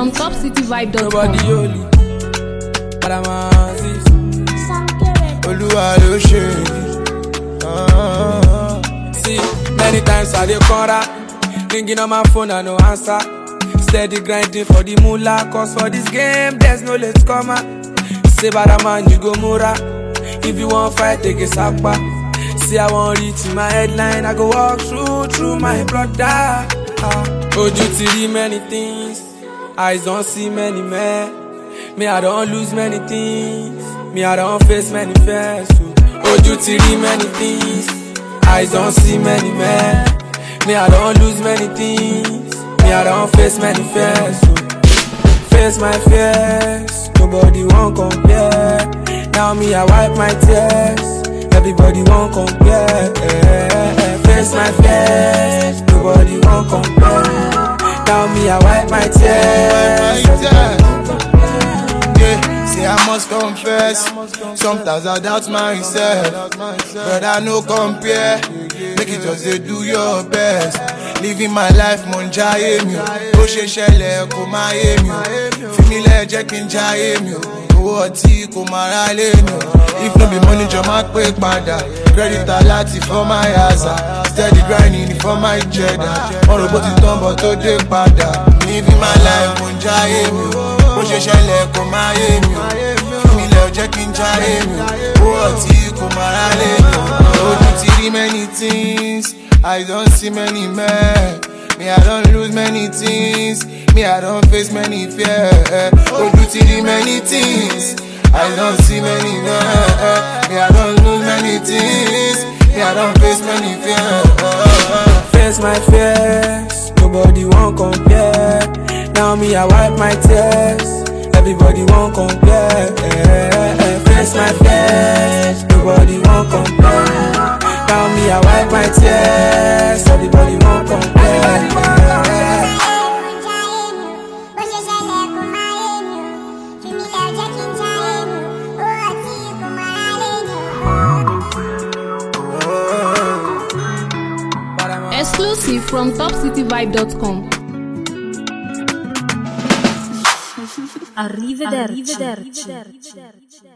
from topcityvibe.com. Nobody holy, but I'm Aziz. Oluwa lo ṣe. See, many times I dey corner, ringing on my phone I no answer. Steady grinding for the moolah, cause for this game there's no late comer. Say bada man you go mura, if you want fight take a sapa. See I want reach my headline, I go walk through my brother. Ojú ti rí many things, eyes don't see many men. Me I don't lose many things, me I don't face many fears. Ojú ti rí many things, eyes don't see many men. Me I don't lose many things, me I don't face many fears. Face my fears, nobody won't compare. Now me I wipe my tears, everybody won't compare. Face my fears, nobody won't compare. Now me I wipe my tears. Yeah, say I must confess, sometimes I doubt myself, but I no compare. Make it just say do your best. Living my life, mon jaye mi o. Ó ṣe ṣẹlẹ̀ kó má yé mi o. Fi mi lẹ̀ jẹ́ kí n jaye mi o. Owó ọtí kò má ra lé mi o. If no be money, jọ má pé padà. Credit alert for my asa. Steady grinding for my cheddar. Wọ́n rò bó ti tán bọ̀ tó dé padà. Living my life, mon jaye mi o. Ó ṣe ṣẹlẹ̀ kó má yé mi o. Fi mi lẹ̀ jẹ́ kí n jaye mi o. Owó ọtí kò má ra lé mi o. Ojú ti rí many things, I don't see many men. Me I don't lose many things, me I don't face many fears. Ojú ti rí many things, I don't see many men. Me I don't lose many things, me I don't face many fears. Face my fears, nobody won't compare. Now me I wipe my tears, everybody won't compare. Face my fears, nobody won't compare. Now me I wipe my tears, everybody won't compare. Exclusive from topcityvibe.com. Arrivederci.